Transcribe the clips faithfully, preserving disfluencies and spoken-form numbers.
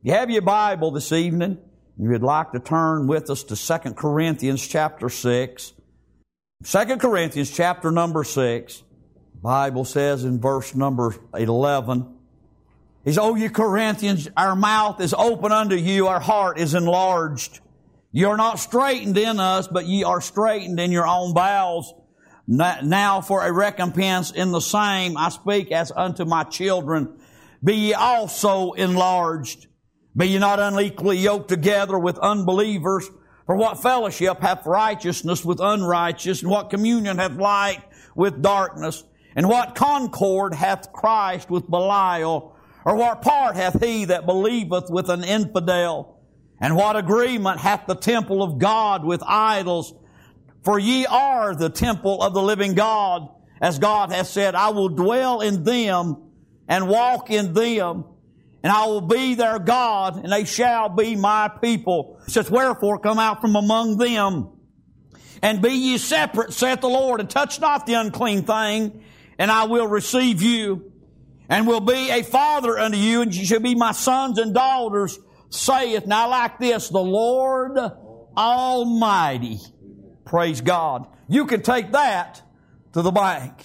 You have your Bible this evening. You would like to turn with us to Second Corinthians chapter six. Second Corinthians chapter number six. The Bible says in verse number eleven, He says, "O ye Corinthians, our mouth is open unto you, our heart is enlarged. Ye are not straitened in us, but ye are straitened in your own bowels. Now for a recompense in the same I speak as unto my children. Be ye also enlarged. Be ye not unequally yoked together with unbelievers. For what fellowship hath righteousness with unrighteous? And what communion hath light with darkness? And what concord hath Christ with Belial? Or what part hath he that believeth with an infidel? And what agreement hath the temple of God with idols? For ye are the temple of the living God, as God hath said, I will dwell in them and walk in them, and I will be their God, and they shall be my people. It says, wherefore come out from among them, and be ye separate, saith the Lord, and touch not the unclean thing, and I will receive you, and will be a father unto you, and ye shall be my sons and daughters, saith, now like this, the Lord Almighty." Praise God. You can take that to the bank.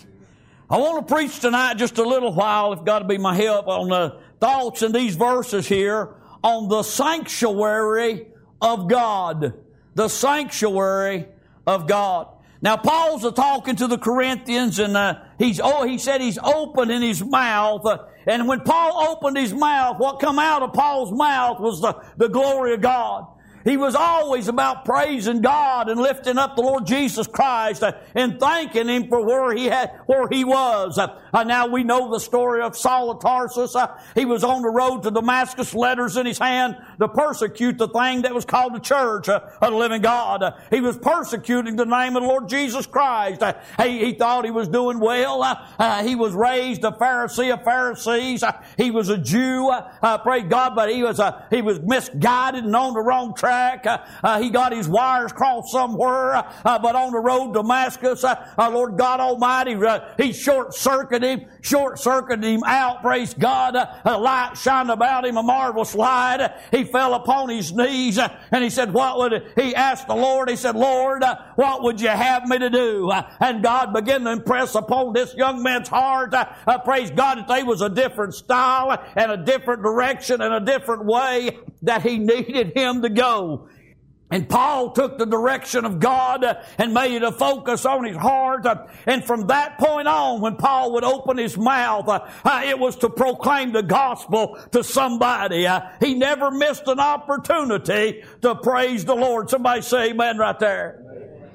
I want to preach tonight just a little while, if God will be my help, on the thoughts in these verses here on the sanctuary of God. The sanctuary of God. Now, Paul's talking to the Corinthians, and uh, he's oh, he said he's open in his mouth. Uh, and when Paul opened his mouth, what come out of Paul's mouth was the, the glory of God. He was always about praising God and lifting up the Lord Jesus Christ uh, and thanking Him for where He had, where He was. Uh, uh, now we know the story of Saul of Tarsus. Uh, he was on the road to Damascus, letters in his hand to persecute the thing that was called the church uh, of the living God. Uh, he was persecuting the name of the Lord Jesus Christ. Uh, he, he thought he was doing well. Uh, uh, he was raised a Pharisee of Pharisees. Uh, he was a Jew. Uh, uh, praise God, but he was uh, he was misguided and on the wrong track. Uh, uh, he got his wires crossed somewhere, uh, but on the road to Damascus, uh, uh, Lord God Almighty, uh, He short-circuited him, short-circuited him out, praise God. Uh, a light shined about him, a marvelous light. Uh, he fell upon his knees, uh, and he said, what would, he asked the Lord, he said, Lord, uh, what would you have me to do? Uh, and God began to impress upon this young man's heart, uh, uh, praise God, that there was a different style and a different direction and a different way that he needed him to go. And Paul took the direction of God uh, and made it a focus on his heart. Uh, and from that point on, when Paul would open his mouth, uh, uh, it was to proclaim the gospel to somebody. Uh, he never missed an opportunity to praise the Lord. Somebody say amen right there. Amen.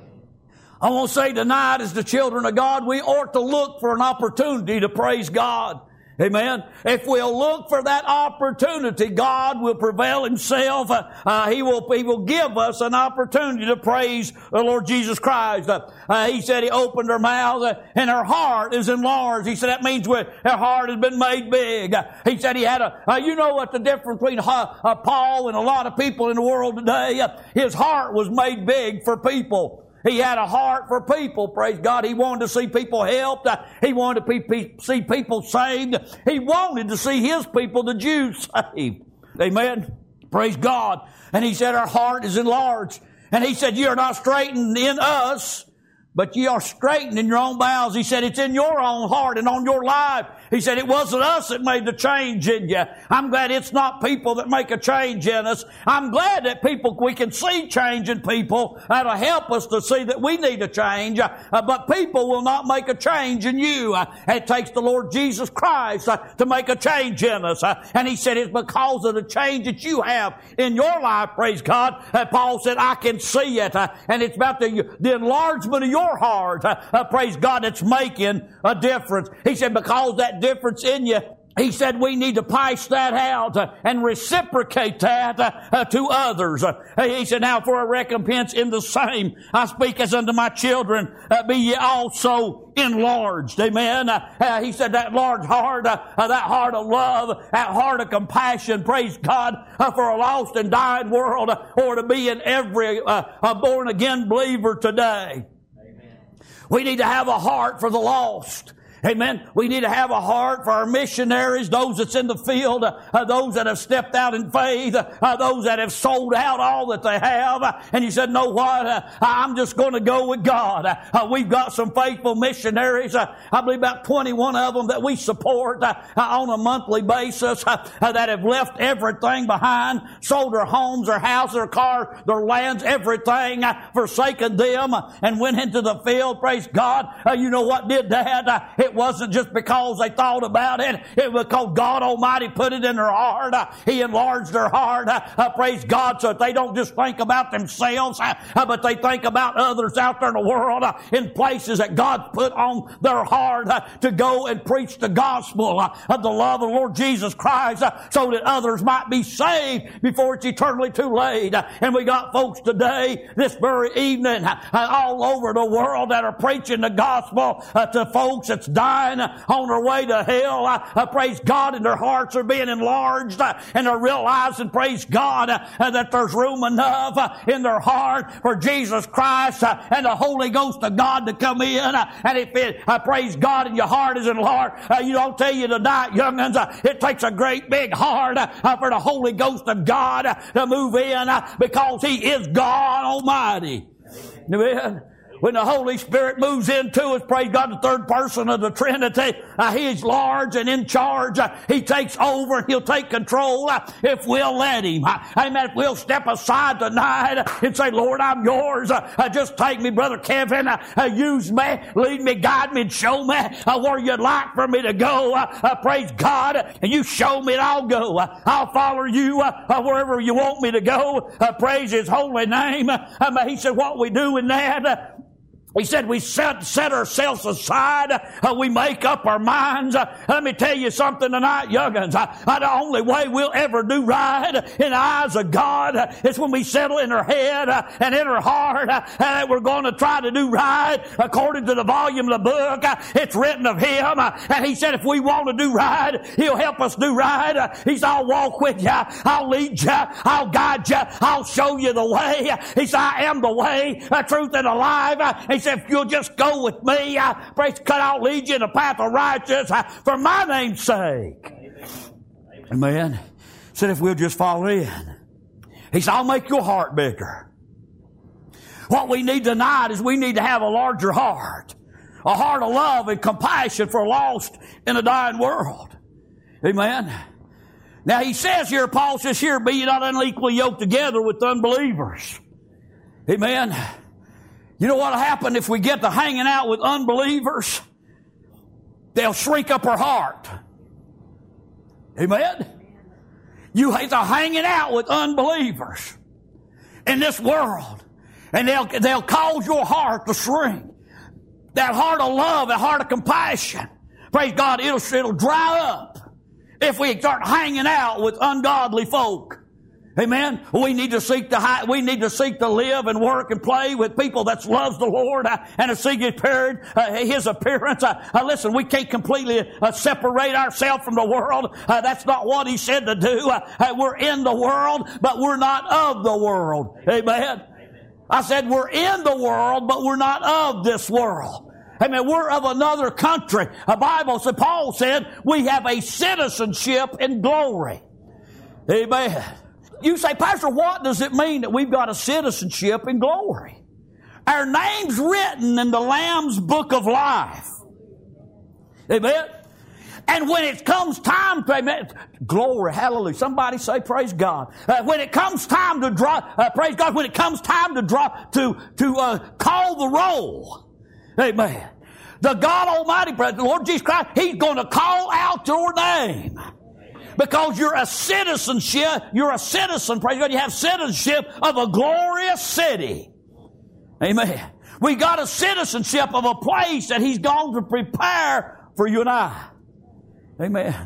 I want to say tonight, as the children of God, we ought to look for an opportunity to praise God. Amen. If we'll look for that opportunity, God will prevail Himself. Uh, uh, he will He will give us an opportunity to praise the Lord Jesus Christ. Uh, uh, he said He opened her mouth uh, and her heart is enlarged. He said that means her heart has been made big. Uh, he said He had a, uh, you know what the difference between uh, uh, Paul and a lot of people in the world today? Uh, his heart was made big for people. He had a heart for people, praise God. He wanted to see people helped. He wanted to pe- see people saved. He wanted to see His people, the Jews, saved. Amen. Praise God. And He said our heart is enlarged. And He said, you are not straightened in us, but ye are straightened in your own bowels. He said, it's in your own heart and on your life. He said, it wasn't us that made the change in you. I'm glad it's not people that make a change in us. I'm glad that people, we can see change in people. That'll help us to see that we need a change. Uh, but people will not make a change in you. Uh, it takes the Lord Jesus Christ uh, to make a change in us. Uh, and He said, it's because of the change that you have in your life, praise God. Uh, Paul said, I can see it. Uh, and it's about the, the enlargement of your heart, uh, uh, praise God, that's making a difference. He said, because that difference in you, He said we need to pass that out uh, and reciprocate that uh, uh, to others. Uh, he said, now for a recompense in the same, I speak as unto my children, uh, be ye also enlarged. Amen. Uh, uh, he said that large heart, uh, uh, that heart of love, that heart of compassion, praise God, uh, for a lost and dying world, uh, or to be in every uh, uh, born again believer today. Amen. We need to have a heart for the lost. Amen. We need to have a heart for our missionaries, those that's in the field, uh, those that have stepped out in faith, uh, those that have sold out all that they have. Uh, and you said, know what? Uh, I'm just going to go with God. Uh, we've got some faithful missionaries. Uh, I believe about twenty-one of them that we support uh, on a monthly basis uh, uh, that have left everything behind, sold their homes, their house, their car, their lands, everything, uh, forsaken them uh, and went into the field. Praise God. Uh, you know what did that? Uh, it wasn't just because they thought about it. It was because God Almighty put it in their heart. Uh, he enlarged their heart. Uh, uh, praise God. So that they don't just think about themselves, uh, uh, but they think about others out there in the world, uh, in places that God put on their heart uh, to go and preach the gospel uh, of the love of the Lord Jesus Christ uh, so that others might be saved before it's eternally too late. Uh, and we got folks today, this very evening, uh, all over the world that are preaching the gospel uh, to folks that's dying on their way to hell. Uh, uh, praise God, and their hearts are being enlarged uh, and they're realizing, praise God, uh, uh, that there's room enough uh, in their heart for Jesus Christ uh, and the Holy Ghost of God to come in. Uh, and if it, uh, praise God, and your heart is enlarged, uh, you don't tell you tonight, young'uns, uh, it takes a great big heart uh, uh, for the Holy Ghost of God uh, to move in uh, because He is God Almighty. Amen. When the Holy Spirit moves into us, praise God, the third person of the Trinity, uh, He is large and in charge. Uh, he takes over and He'll take control uh, if we'll let Him. Uh, amen. If we'll step aside tonight and say, Lord, I'm yours. Uh, uh, just take me, Brother Kevin. Uh, uh, use me, lead me, guide me, and show me uh, where you'd like for me to go. Uh, uh, praise God. And you show me and I'll go. Uh, I'll follow you uh, uh, wherever you want me to go. Uh, praise His holy name. Uh, um, he said, what we do in that, uh, He said we set, set ourselves aside. Uh, we make up our minds. Uh, let me tell you something tonight, young'uns. Uh, uh, the only way we'll ever do right in the eyes of God uh, is when we settle in our head uh, and in our heart uh, that we're going to try to do right according to the volume of the book. Uh, it's written of Him. Uh, and He said if we want to do right, He'll help us do right. Uh, he said, I'll walk with you. I'll lead you. I'll guide you. I'll show you the way. He said, I am the way, the truth, and the life. Uh, he said, if you'll just go with me, uh, praise God, I'll lead you in the path of righteousness uh, for my name's sake. Amen. Amen. Said if we'll just fall in. He said, I'll make your heart bigger. What we need tonight is we need to have a larger heart. A heart of love and compassion for a lost and a dying world. Amen. Now he says here, Paul says here, be ye not unequally yoked together with unbelievers. Amen. You know what'll happen if we get to hanging out with unbelievers? They'll shrink up our heart. Amen? You hate to hanging out with unbelievers in this world, and they'll, they'll cause your heart to shrink. That heart of love, that heart of compassion, praise God, it'll, it'll dry up if we start hanging out with ungodly folk. Amen. We need to seek to we need to seek to live and work and play with people that loves the Lord uh, and to seek His appearance. Uh, his appearance. Uh, uh, listen, we can't completely uh, separate ourselves from the world. Uh, that's not what He said to do. Uh, uh, we're in the world, but we're not of the world. Amen. I said we're in the world, but we're not of this world. Amen. We're of another country. The Bible said, Paul said, we have a citizenship in glory. Amen. You say, Pastor, what does it mean that we've got a citizenship in glory? Our name's written in the Lamb's book of life. Amen. And when it comes time to, amen, glory, hallelujah. Somebody say, praise God. Uh, when it comes time to draw, uh, praise God, when it comes time to draw, to, to, uh, call the roll. Amen. The God Almighty, the Lord Jesus Christ, He's going to call out your name. Because you're a citizenship, you're a citizen, praise God, you have citizenship of a glorious city. Amen. We got a citizenship of a place that He's gone to prepare for you and I. Amen.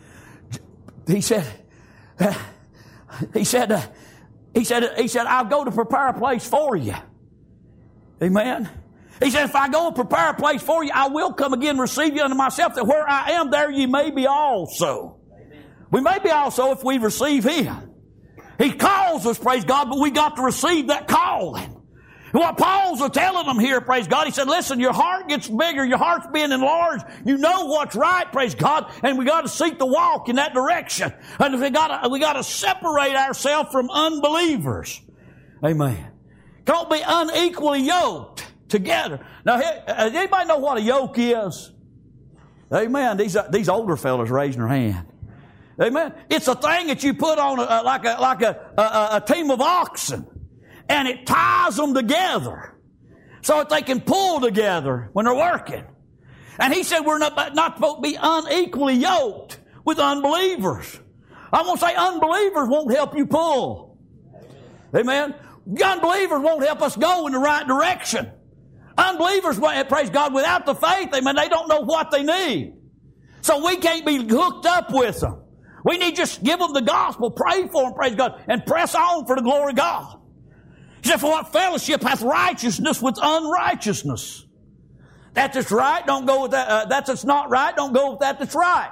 He said, uh, he said, uh, he said, he said, I'll go to prepare a place for you. Amen. He said, if I go and prepare a place for you, I will come again and receive you unto myself, that where I am, there you may be also. We may be also if we receive Him. He calls us, praise God, but we got to receive that calling. What Paul's telling them here, praise God, he said, listen, your heart gets bigger, your heart's being enlarged. You know what's right, praise God, and we got to seek to walk in that direction. And we got to, we got to separate ourselves from unbelievers. Amen. Don't be unequally yoked together. Now, does anybody know what a yoke is? Amen. These these older fellas raising their hand. Amen. It's a thing that you put on a, like a like a, a a team of oxen, and it ties them together so that they can pull together when they're working. And he said we're not not supposed to be unequally yoked with unbelievers. I won't say unbelievers won't help you pull. Amen. Unbelievers won't help us go in the right direction. Unbelievers, praise God, without the faith, amen, they don't know what they need. So we can't be hooked up with them. We need to just give them the gospel, pray for them, praise God, and press on for the glory of God. He said, for what fellowship hath righteousness with unrighteousness? That that's right, don't go with that. Uh, that that's not right, don't go with that that's right.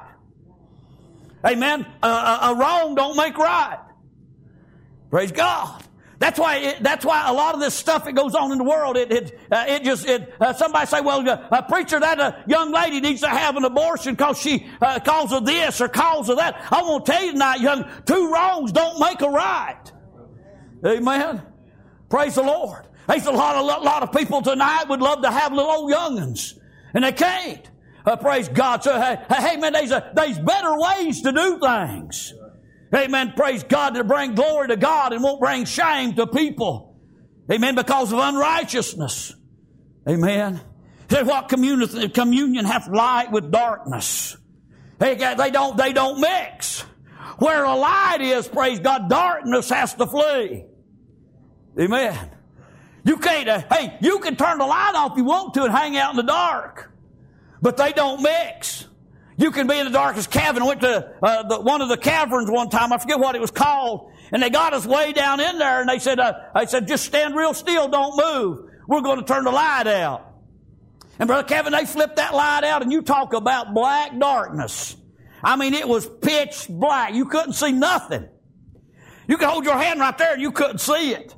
Amen. Uh, a, a wrong don't make right. Praise God. That's why. It, that's why a lot of this stuff that goes on in the world, it it, uh, it just it. Uh, somebody say, "Well, uh, a preacher, that uh, young lady needs to have an abortion because she uh, cause of this or cause of that." I want to tell you tonight, young, two wrongs don't make a right. Amen. Praise the Lord. There's a lot of a lot of people tonight would love to have little old young'uns, and they can't. Uh, praise God. So hey, hey man, there's a, there's better ways to do things. Amen. Praise God, to bring glory to God and won't bring shame to people. Amen. Because of unrighteousness. Amen. Say what communion, communion hath light with darkness. They, they don't, they don't mix. Where a light is, praise God, darkness has to flee. Amen. You can't, uh, hey, you can turn the light off if you want to and hang out in the dark. But they don't mix. You can be in the darkest cavern. I went to uh, the, one of the caverns one time. I forget what it was called. And they got us way down in there. And they said, uh, I said, just stand real still. Don't move. We're going to turn the light out. And Brother Kevin, they flipped that light out. And you talk about black darkness. I mean, it was pitch black. You couldn't see nothing. You could hold your hand right there and you couldn't see it.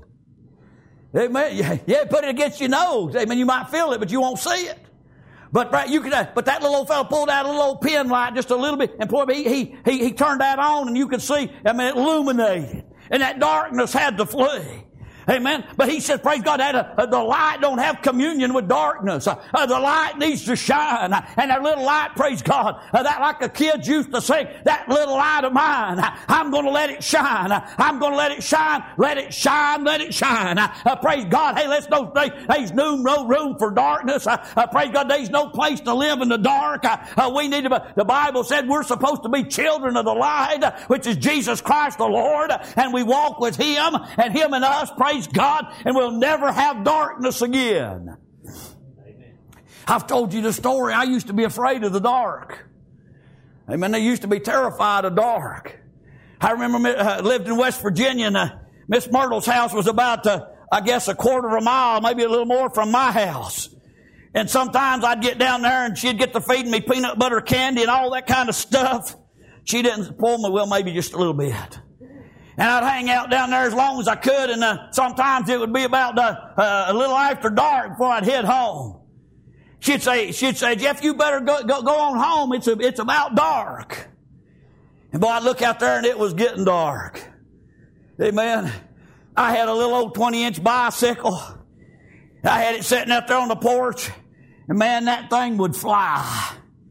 Amen. Yeah, put it against your nose. Amen. You might feel it, but you won't see it. But right, you could, uh, but that little old fellow pulled out a little old pin light just a little bit, and boy, he, he he he turned that on, and you could see. I mean, it illuminated, and that darkness had to flee. Amen. But he said, praise God, that uh, the light don't have communion with darkness. Uh, uh, the light needs to shine. Uh, and that little light, praise God, uh, that like the kids used to sing, that little light of mine, uh, I'm going to let it shine. Uh, I'm going to let it shine. Let it shine. Let it shine. Uh, uh, praise God. Hey, let's no, there's no, no room for darkness. Uh, uh, praise God, there's no place to live in the dark. Uh, uh, we need to, the Bible said we're supposed to be children of the light, uh, which is Jesus Christ the Lord. Uh, and we walk with Him and Him and us, praise God, and we'll never have darkness again. Amen. I've told you the story. I used to be afraid of the dark. Amen. They used to be terrified of dark. I remember I uh, lived in West Virginia, and uh, Miss Myrtle's house was about, uh, I guess, a quarter of a mile, maybe a little more from my house. And sometimes I'd get down there, and she'd get to feeding me peanut butter candy and all that kind of stuff. She didn't spoil me, well, maybe just a little bit. And I'd hang out down there as long as I could, and uh, sometimes it would be about uh, uh, a little after dark before I'd head home. She'd say, she'd say, Jeff, you better go, go, go on home. It's a, it's about dark. And boy, I'd look out there, and it was getting dark. Amen. I had a little old twenty-inch bicycle. I had it sitting out there on the porch, and man, that thing would fly.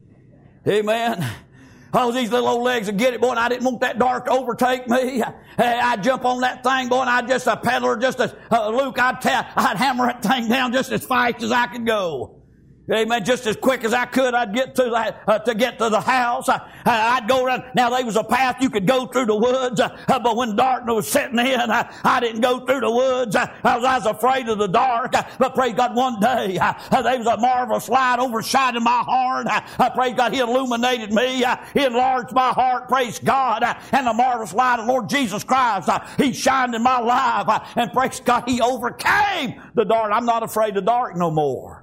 Amen. Oh, these little old legs would get it, boy, and I didn't want that dark to overtake me. I'd jump on that thing, boy, and I'd just a peddler, just a, uh, Luke, I'd, ta- I'd hammer that thing down just as fast as I could go. Amen. Just as quick as I could, I'd get to that, uh, to get to the house. I, I'd go around. Now, there was a path you could go through the woods, uh, but when darkness was setting in, I, I didn't go through the woods. I, I, was, I was afraid of the dark. Uh, but praise God, one day, uh, uh, there was a marvelous light overshining my heart. Uh, uh, praise God, He illuminated me. Uh, he enlarged my heart. Praise God. Uh, and the marvelous light of Lord Jesus Christ, uh, He shined in my life. Uh, and praise God, He overcame the dark. I'm not afraid of dark no more.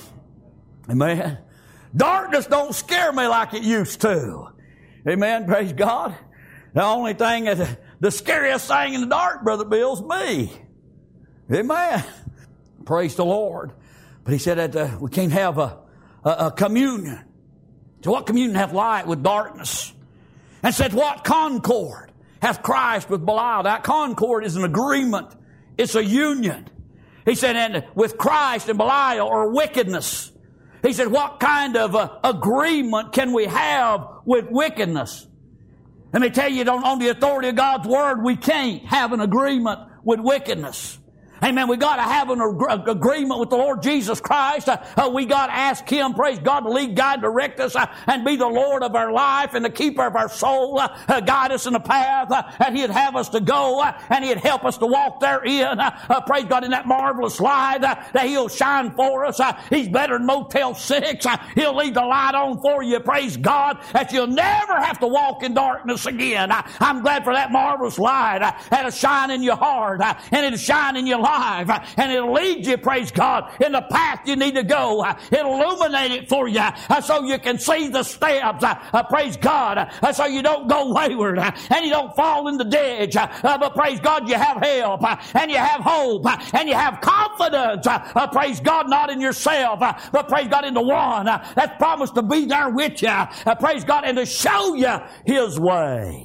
Amen. Darkness don't scare me like it used to. Amen. Praise God. The only thing, that, the scariest thing in the dark, Brother Bill, is me. Amen. Praise the Lord. But he said that uh, we can't have a, a, a communion. So what communion hath light with darkness? And said, what concord hath Christ with Belial? That concord is an agreement. It's a union. He said, and with Christ and Belial are wickedness. He said, what kind of uh, agreement can we have with wickedness? Let me tell you, on, on the authority of God's Word, we can't have an agreement with wickedness. Amen. We got to have an ag- agreement with the Lord Jesus Christ. Uh, uh, we got to ask Him, praise God, to lead, guide, direct us, uh, and be the Lord of our life and the keeper of our soul. Uh, uh, guide us in the path uh, that He'd have us to go, uh, and He'd help us to walk therein. Uh, uh, praise God, in that marvelous light uh, that He'll shine for us. Uh, he's better than Motel six. Uh, he'll leave the light on for you. Praise God, that you'll never have to walk in darkness again. Uh, I'm glad for that marvelous light uh, that'll shine in your heart, uh, and it'll shine in your life. Life, and it'll lead you, praise God, in the path you need to go. It'll illuminate it for you uh, so you can see the steps, uh, uh, praise God, uh, so you don't go wayward uh, and you don't fall in the ditch. Uh, uh, but praise God, you have help uh, and you have hope uh, and you have confidence. Uh, uh, praise God, not in yourself, uh, but praise God in the one uh, that's promised to be there with you. Uh, praise God, and to show you His way.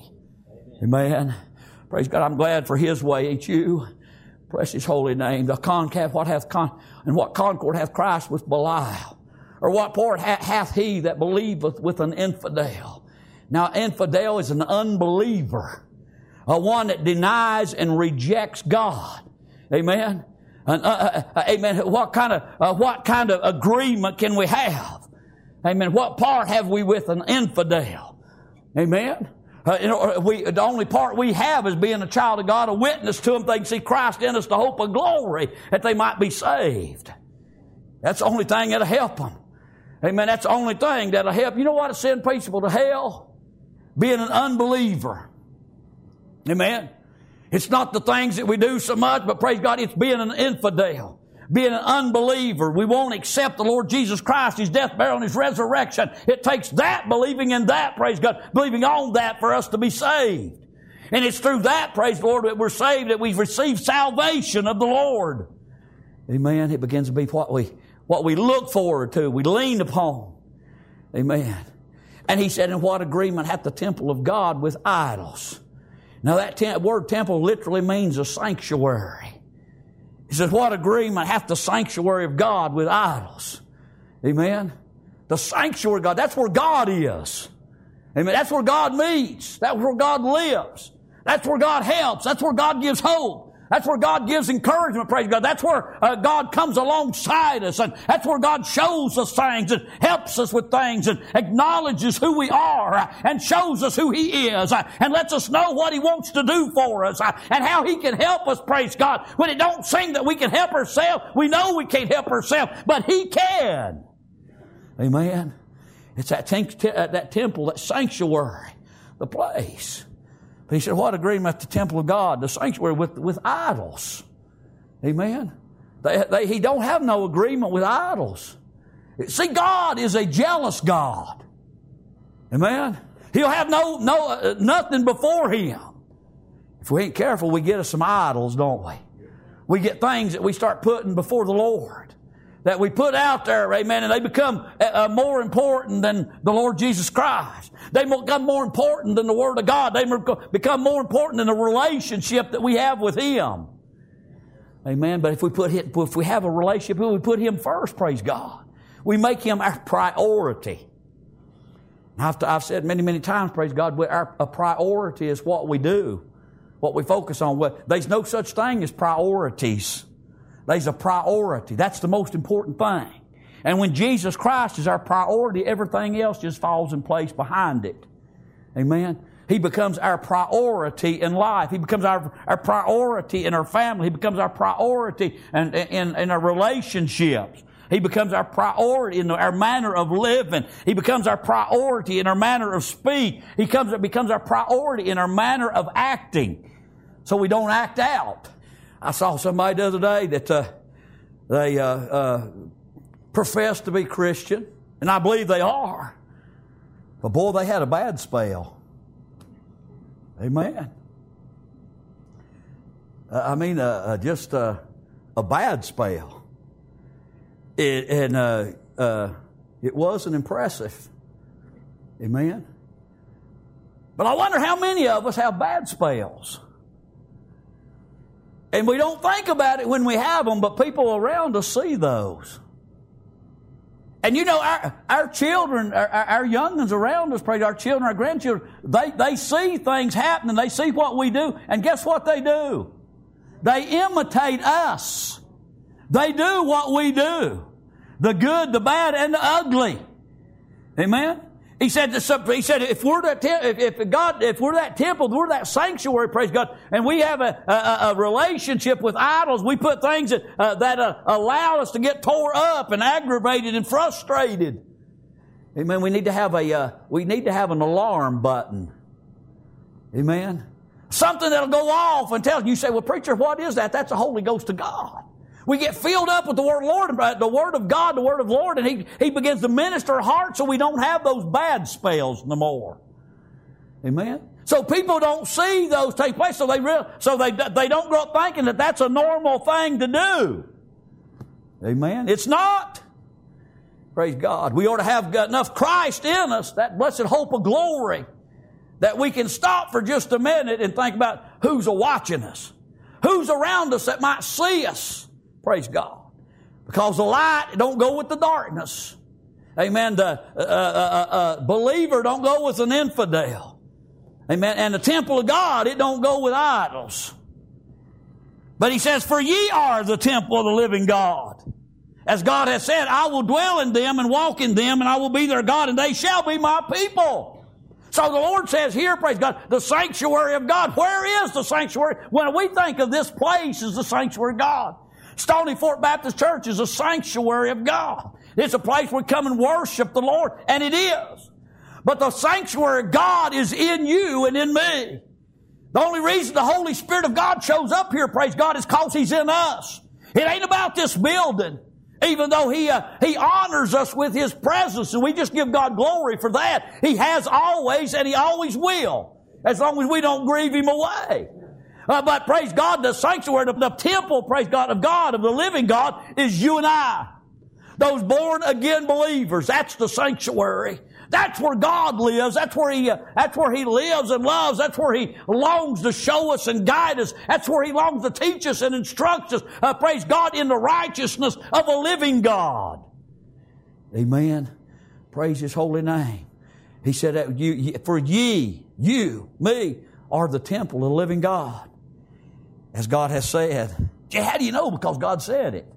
Amen. Praise God, I'm glad for His way, ain't you? Bless His holy name. The concave, what hath con, and what concord hath Christ with Belial? Or what part hath he that believeth with an infidel? Now, infidel is an unbeliever, a one that denies and rejects God. Amen. And, uh, uh, amen. What kind of uh, what kind of agreement can we have? Amen. What part have we with an infidel? Amen. Uh, you know, we, the only part we have is being a child of God, a witness to them. They can see Christ in us, the hope of glory, that they might be saved. That's the only thing that'll help them. Amen. That's the only thing that'll help. You know what? It sends people to hell? Being an unbeliever. Amen. It's not the things that we do so much, but praise God, it's being an infidel. Being an unbeliever. We won't accept the Lord Jesus Christ, His death, burial, and His resurrection. It takes that, believing in that, praise God, believing on that for us to be saved. And it's through that, praise the Lord, that we're saved, that we've received salvation of the Lord. Amen. It begins to be what we, what we look forward to, we lean upon. Amen. And he said, and what agreement hath the temple of God with idols? Now that te- word temple literally means a sanctuary. He says, what agreement hath the sanctuary of God with idols? Amen. The sanctuary of God, that's where God is. Amen. That's where God meets. That's where God lives. That's where God helps. That's where God gives hope. That's where God gives encouragement, praise God. That's where uh, God comes alongside us. And that's where God shows us things and helps us with things and acknowledges who we are uh, and shows us who He is uh, and lets us know what He wants to do for us uh, and how He can help us, praise God. When it don't seem that we can help ourselves, we know we can't help ourselves, but He can. Amen. It's that, te- uh, that temple, that sanctuary, the place. He said, what agreement the temple of God, the sanctuary with, with idols? Amen. They, they, he don't have no agreement with idols. See, God is a jealous God. Amen. He'll have no, no, uh, nothing before Him. If we ain't careful, we get us some idols, don't we? We get things that we start putting before the Lord, that we put out there, amen, and they become uh, more important than the Lord Jesus Christ. They become more important than the Word of God. They become more important than the relationship that we have with Him. Amen. But if we put him, if we have a relationship, we put Him first, praise God. We make Him our priority. I've, I've said many, many times, praise God, our a priority is what we do, what we focus on. Well, there's no such thing as priorities. There's a priority. That's the most important thing. And when Jesus Christ is our priority, everything else just falls in place behind it. Amen. He becomes our priority in life. He becomes our, our priority in our family. He becomes our priority in, in, in our relationships. He becomes our priority in our manner of living. He becomes our priority in our manner of speech. He comes, becomes our priority in our manner of acting. So we don't act out. I saw somebody the other day that uh, they uh, uh, profess to be Christian, and I believe they are. But boy, they had a bad spell. Amen. Uh, I mean, uh, uh, just uh, a bad spell. it, and uh, uh, it wasn't impressive. Amen? But I wonder how many of us have bad spells. And we don't think about it when we have them, but people around us see those. And you know, our, our children, our, our young ones around us, praise our children, our grandchildren, they, they see things happening. They see what we do. And guess what they do? They imitate us. They do what we do. The good, the bad, and the ugly. Amen? He said, he said, if we're that, if, if God, if we're that temple, we're that sanctuary, praise God, and we have a, a, a relationship with idols, we put things that, uh, that uh, allow us to get tore up and aggravated and frustrated. Amen. We need to have a, uh, we need to have an alarm button. Amen. Something that'll go off and tell you. You say, well, preacher, what is that? That's the Holy Ghost of God. We get filled up with the Word of Lord, the Word of God, the Word of the Lord, and He, He begins to minister our hearts so we don't have those bad spells no more. Amen? So people don't see those take place, so they real, so they, they don't grow up thinking that that's a normal thing to do. Amen? It's not. Praise God. We ought to have enough Christ in us, that blessed hope of glory, that we can stop for just a minute and think about who's watching us, who's around us that might see us. Praise God. Because the light don't go with the darkness. Amen. The uh, uh, uh, uh, believer don't go with an infidel. Amen. And the temple of God, it don't go with idols. But he says, for ye are the temple of the living God. As God has said, I will dwell in them and walk in them, and I will be their God, and they shall be my people. So the Lord says here, praise God, the sanctuary of God. Where is the sanctuary? When we think of this place as the sanctuary of God. Stony Fort Baptist Church is a sanctuary of God. It's a place where we come and worship the Lord, and it is. But the sanctuary of God is in you and in me. The only reason the Holy Spirit of God shows up here, praise God, is because He's in us. It ain't about this building, even though He uh, He honors us with His presence, and we just give God glory for that. He has always, and He always will, as long as we don't grieve Him away. Uh, but praise God, the sanctuary, the, the temple, praise God, of God, of the living God, is you and I. Those born again believers, that's the sanctuary. That's where God lives. That's where He, uh, that's where He lives and loves. That's where He longs to show us and guide us. That's where He longs to teach us and instruct us. Uh, praise God, in the righteousness of a living God. Amen. Praise His holy name. He said that you, for ye, you, me, are the temple of the living God. As God has said. How do you know? Because God said it.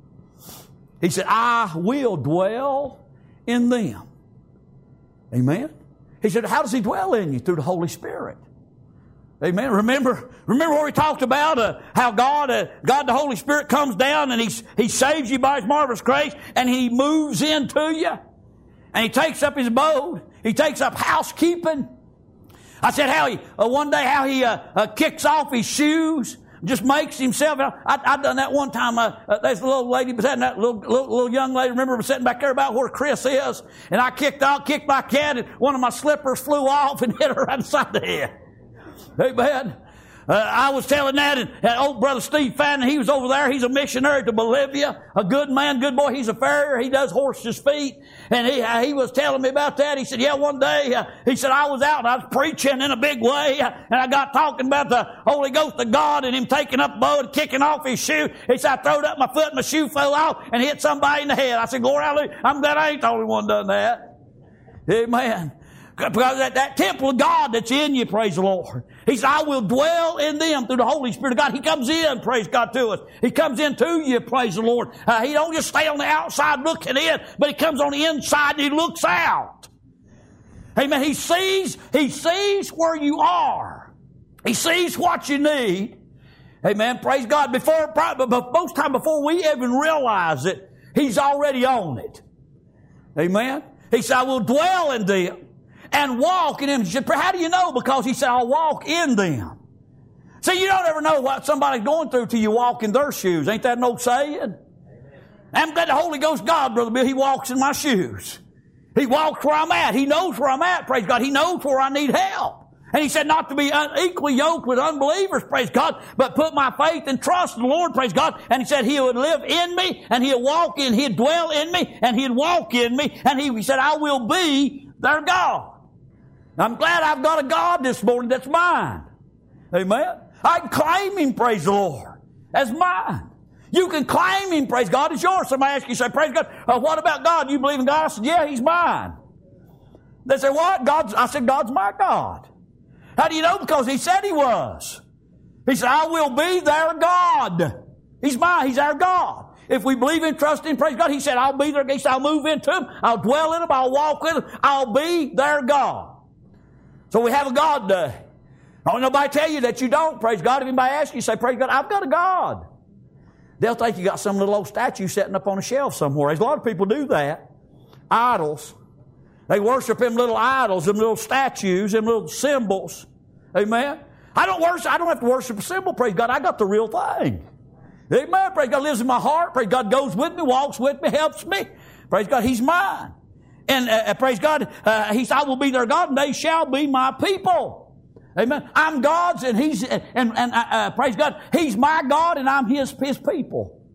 He said, I will dwell in them. Amen. He said, how does He dwell in you? Through the Holy Spirit. Amen. Remember, remember where we talked about uh, how God, uh, God the Holy Spirit comes down and He, He saves you by His marvelous grace, and He moves into you. And He takes up His abode. He takes up housekeeping. I said how He, uh, one day how He uh, uh, kicks off His shoes. Just makes himself. I, I done that one time. Uh, uh, there's a little lady, sitting, that little, little little young lady. Remember, sitting back there about where Chris is, and I kicked out, kicked my cat, and one of my slippers flew off and hit her right inside the head. Amen. Uh, I was telling that, and, and old brother Steve Fannin, he was over there. He's a missionary to Bolivia, a good man, good boy. He's a farrier. He does horses' feet, and he uh, he was telling me about that. He said, "Yeah, one day," uh, he said, "I was out and I was preaching in a big way, uh, and I got talking about the Holy Ghost of God and Him taking up a bow and kicking off His shoe. He said, I throwed up my foot, and my shoe fell off and hit somebody in the head. I said, glory, hallelujah! I'm glad I ain't the only one done that." Amen. Because that, that temple of God that's in you, praise the Lord. He said, I will dwell in them through the Holy Spirit of God. He comes in, praise God, to us. He comes into you, praise the Lord. Uh, he don't just stay on the outside looking in, but He comes on the inside and He looks out. Amen. He sees, He sees where you are. He sees what you need. Amen. Praise God. Before, but most time before we even realize it, He's already on it. Amen. He said, I will dwell in them and walk in them. He said, how do you know? Because He said, I'll walk in them. See, you don't ever know what somebody's going through till you walk in their shoes. Ain't that an old saying? I'm glad the Holy Ghost God, Brother Bill, He walks in my shoes. He walks where I'm at. He knows where I'm at, praise God. He knows where I need help. And he said not to be unequally yoked with unbelievers, praise God, but put my faith and trust in the Lord, praise God. And he said he would live in me, and he'll walk in, he'd dwell in me, and he'd walk in me. And he, he said, I will be their God. I'm glad I've got a God this morning that's mine. Amen. I can claim him, praise the Lord, as mine. You can claim him, praise God, as yours. Somebody asks you, say, praise God, uh, what about God? You believe in God? I said, yeah, he's mine. They say, what? God's, I said, God's my God. How do you know? Because he said he was. He said, I will be their God. He's mine. He's our God. If we believe and trust in, praise God, he said, I'll be their God. He said, I'll move into them. I'll dwell in them. I'll walk with them. I'll be their God. So we have a God day. Don't nobody tell you that you don't, praise God. If anybody asks you, say, praise God, I've got a God. They'll think you got some little old statue sitting up on a shelf somewhere. There's a lot of people do that. Idols. They worship them little idols, them little statues, them little symbols. Amen. I don't worship, I don't have to worship a symbol, praise God. I got the real thing. Amen. Praise God lives in my heart. Praise God goes with me, walks with me, helps me. Praise God, he's mine. And uh, praise God, uh, he said, I will be their God, and they shall be my people. Amen. I'm God's, and he's and and uh, uh, praise God, he's my God, and I'm his his people.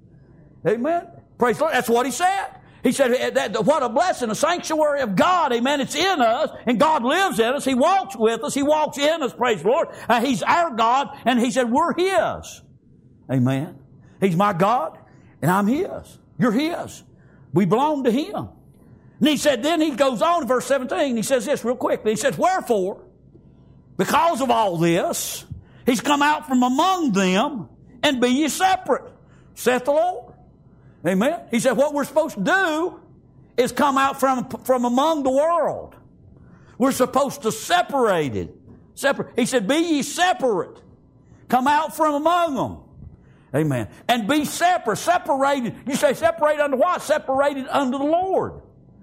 Amen. Praise the Lord. That's what he said. He said, that, what a blessing, a sanctuary of God. Amen. It's in us, and God lives in us. He walks with us. He walks in us. Praise the Lord. Uh, he's our God, and he said, we're his. Amen. He's my God, and I'm his. You're his. We belong to him. And he said, then he goes on in verse seventeen. He says this real quickly. He says, wherefore, because of all this, he's come out from among them, and be ye separate, saith the Lord. Amen. He said what we're supposed to do is come out from, from among the world. We're supposed to separate it. Separate. He said, be ye separate. Come out from among them. Amen. And be separate. Separated. You say separated unto what? Separated unto the Lord.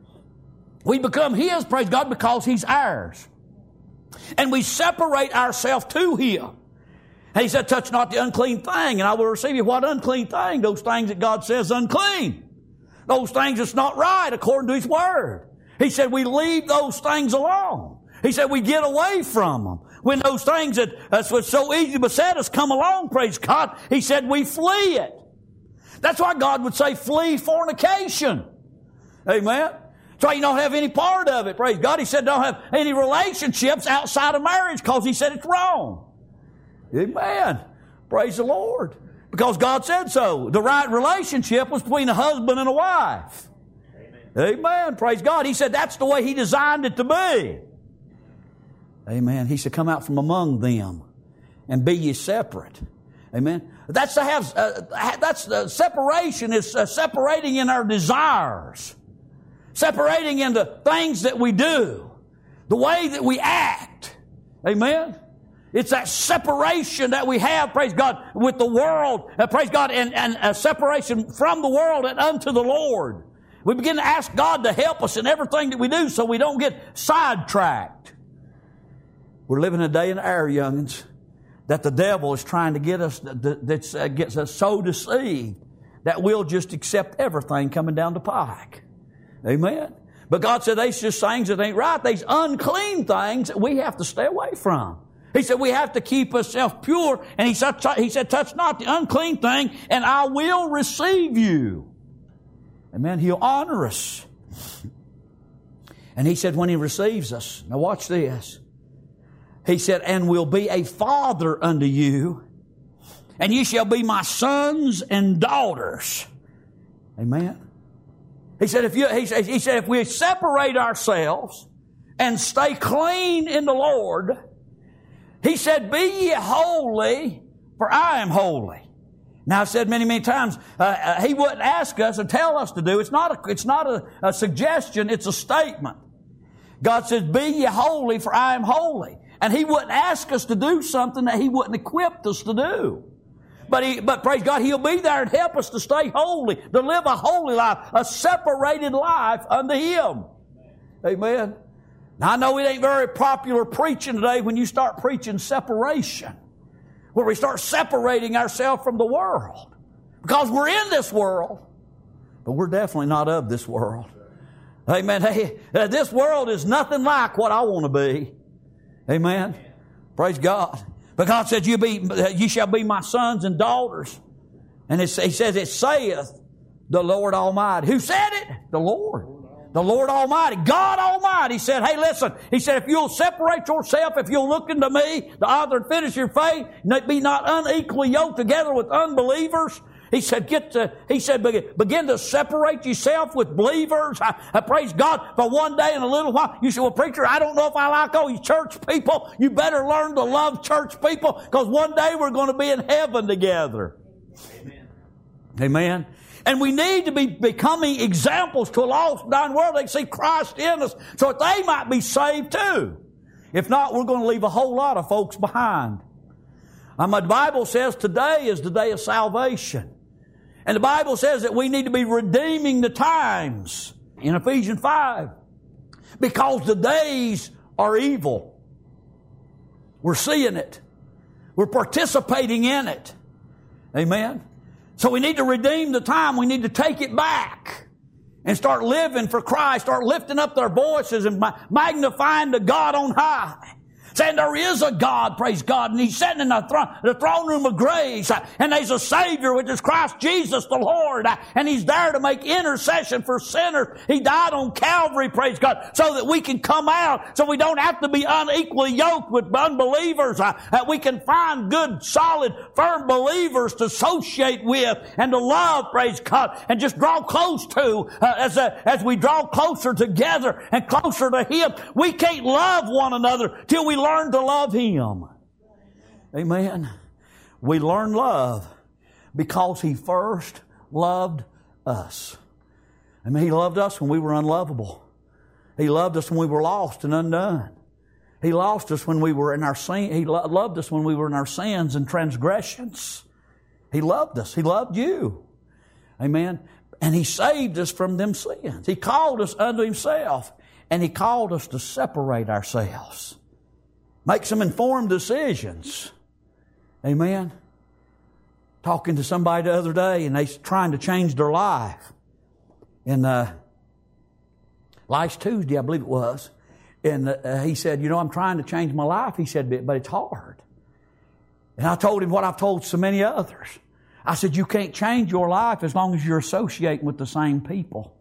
We become his, praise God, because he's ours. And we separate ourselves to him. And he said, touch not the unclean thing, and I will receive you. What unclean thing? Those things that God says unclean. Those things that's not right according to his word. He said we leave those things alone. He said we get away from them. When those things that that's what's so easy to beset us come along, praise God, he said we flee it. That's why God would say flee fornication. Amen. That's why you don't have any part of it, praise God. He said don't have any relationships outside of marriage because he said it's wrong. Amen. Praise the Lord. Because God said so. The right relationship was between a husband and a wife. Amen. Amen. Praise God. He said that's the way he designed it to be. Amen. He said come out from among them and be ye separate. Amen. That's to have, uh, that's the separation is uh, separating in our desires. Separating in the things that we do. The way that we act. Amen. It's that separation that we have, praise God, with the world, uh, praise God, and, and a separation from the world and unto the Lord. We begin to ask God to help us in everything that we do so we don't get sidetracked. We're living a day and hour, youngins, that the devil is trying to get us, that uh, gets us so deceived that we'll just accept everything coming down the pike. Amen. But God said there's just things that ain't right. There's unclean things that we have to stay away from. He said we have to keep ourselves pure. And he said, he said, touch not the unclean thing, and I will receive you. Amen. He'll honor us. And he said when he receives us, now watch this. He said, and will be a father unto you, and ye shall be my sons and daughters. Amen. He said, if you, he said, he said, if we separate ourselves and stay clean in the Lord, he said, be ye holy, for I am holy. Now, I've said many, many times, uh, uh, he wouldn't ask us and tell us to do. It's not a, it's not a, a suggestion, it's a statement. God says, be ye holy, for I am holy. And he wouldn't ask us to do something that he wouldn't equip us to do. But he, but praise God, he'll be there and help us to stay holy, to live a holy life, a separated life unto him. Amen. Now, I know it ain't very popular preaching today when you start preaching separation, where we start separating ourselves from the world. Because we're in this world, but we're definitely not of this world. Amen. Hey, this world is nothing like what I want to be. Amen. Praise God. But God said, you be, you shall be my sons and daughters. And it, he says, it saith the Lord Almighty. Who said it? The Lord. The Lord Almighty. God Almighty said, hey, listen. He said, if you'll separate yourself, if you'll look into me, the author and finisher of your faith, be not unequally yoked together with unbelievers. He said, get to, he said, begin to separate yourself with believers. I, I praise God. For one day in a little while, you say, well, preacher, I don't know if I like all these church people. You better learn to love church people, because one day we're going to be in heaven together. Amen. Amen. And we need to be becoming examples to a lost and dying world. They can see Christ in us so that they might be saved too. If not, we're going to leave a whole lot of folks behind. Um, the Bible says today is the day of salvation. And the Bible says that we need to be redeeming the times in Ephesians five, because the days are evil. We're seeing it. We're participating in it. Amen. So we need to redeem the time. We need to take it back and start living for Christ. Start lifting up their voices and magnifying the God on high. Saying there is a God, praise God, and He's sitting in the, throne, the throne room of grace, and there's a Savior, which is Christ Jesus the Lord, and He's there to make intercession for sinners. He died on Calvary, praise God, so that we can come out, so we don't have to be unequally yoked with unbelievers, that we can find good, solid, firm believers to associate with and to love, praise God, and just draw close to uh, as, a, as we draw closer together and closer to Him. We can't love one another till we learn to love Him. Amen. We learn love because He first loved us. I mean, He loved us when we were unlovable. He loved us when we were lost and undone. He lost us when we were in our sin. He lo- loved us when we were in our sins and transgressions. He loved us. He loved you. Amen. And He saved us from them sins. He called us unto Himself, and He called us to separate ourselves. Make some informed decisions. Amen. Talking to somebody the other day, and they're trying to change their life. And uh, last Tuesday, I believe it was, and uh, he said, you know, I'm trying to change my life. He said, but it's hard. And I told him what I've told so many others. I said, you can't change your life as long as you're associating with the same people.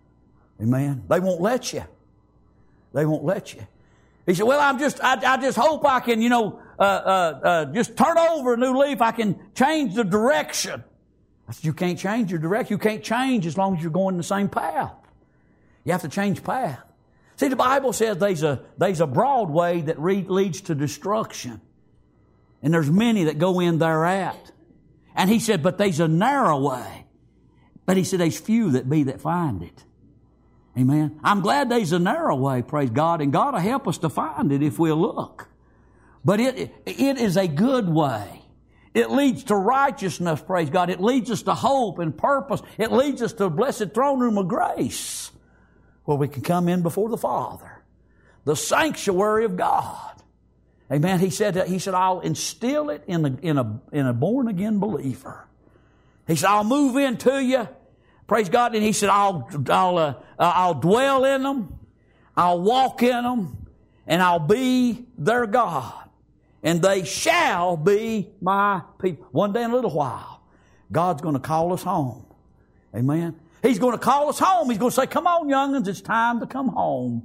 Amen. They won't let you. They won't let you. He said, well, I'm just, I, I just hope I can, you know, uh, uh, uh, just turn over a new leaf. I can change the direction. I said, you can't change your direction. You can't change as long as you're going the same path. You have to change path. See, the Bible says there's a, there's a broad way that re- leads to destruction. And there's many that go in thereat. And He said, but there's a narrow way. But He said, there's few that be that find it. Amen. I'm glad there's a narrow way, praise God, and God will help us to find it if we'll look. But it, it is a good way. It leads to righteousness, praise God. It leads us to hope and purpose. It leads us to a blessed throne room of grace where we can come in before the Father, the sanctuary of God. Amen. He said, he said, I'll instill it in a, in a, in a born-again believer. He said, I'll move into you. Praise God. And He said, I'll, I'll, uh, I'll dwell in them. I'll walk in them. And I'll be their God. And they shall be my people. One day in a little while, God's going to call us home. Amen. He's going to call us home. He's going to say, come on, young'uns, it's time to come home.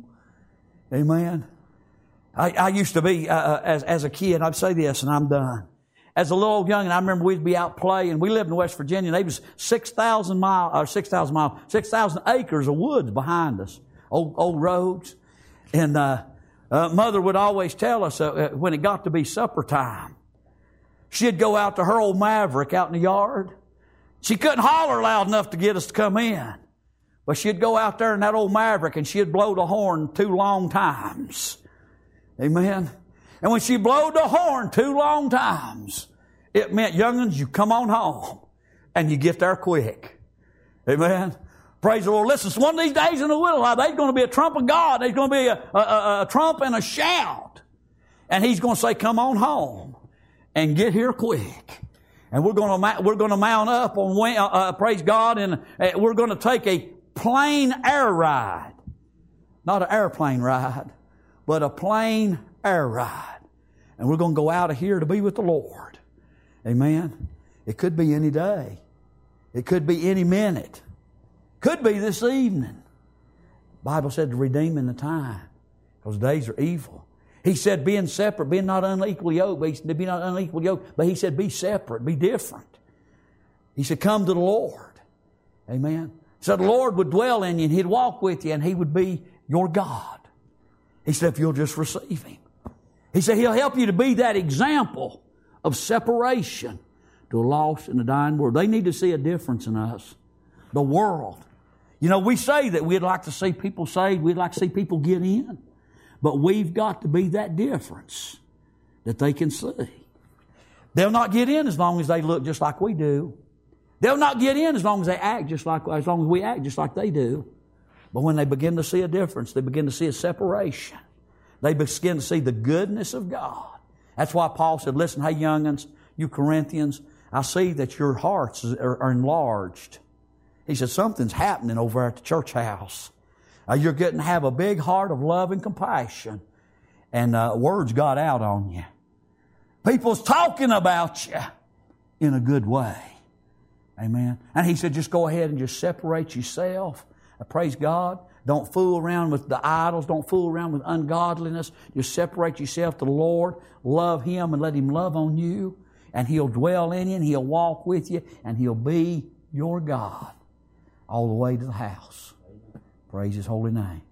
Amen. I, I used to be, uh, as, as a kid, I'd say this and I'm done. As a little old young'un, I remember we'd be out playing. We lived in West Virginia, and there was six thousand miles, or six thousand miles, six thousand acres of woods behind us, old, old roads. And, uh, uh, Mother would always tell us, uh, when it got to be supper time, she'd go out to her old Maverick out in the yard. She couldn't holler loud enough to get us to come in. But she'd go out there in that old Maverick, and she'd blow the horn two long times. Amen. And when she blowed the horn two long times, it meant, young'uns, you come on home and you get there quick. Amen. Praise the Lord. Listen, one of these days in the little while, there's going to be a trump of God. There's going to be a, a, a trump and a shout. And He's going to say, come on home and get here quick. And we're going to, we're going to mount up on, uh, praise God, and uh, we're going to take a plain air ride. Not an airplane ride, but a plain air ride. and we're going to go out of here to be with the Lord. Amen. It could be any day. It could be any minute. Could be this evening. The Bible said to redeem in the time, because days are evil. He said being separate, being not unequally yoked, but he said, be not unequally yoked, but he said be separate, be different. He said come to the Lord. Amen. He said the Lord would dwell in you and He'd walk with you and He would be your God. He said if you'll just receive Him. He said He'll help you to be that example of separation to a lost and a dying world. They need to see a difference in us. The world. You know, we say that we'd like to see people saved, we'd like to see people get in. But we've got to be that difference that they can see. They'll not get in as long as they look just like we do. They'll not get in as long as they act just like, as long as we act just like they do. But when they begin to see a difference, they begin to see a separation. They begin to see the goodness of God. That's why Paul said, listen, hey young'uns, you Corinthians, I see that your hearts are, are enlarged. He said, something's happening over at the church house. Uh, you're getting to have a big heart of love and compassion. And uh, words got out on you. People's talking about you in a good way. Amen. And he said, just go ahead and just separate yourself. Uh, praise God. Don't fool around with the idols. Don't fool around with ungodliness. Just separate yourself to the Lord. Love Him and let Him love on you. And He'll dwell in you and He'll walk with you and He'll be your God all the way to the house. Praise His holy name.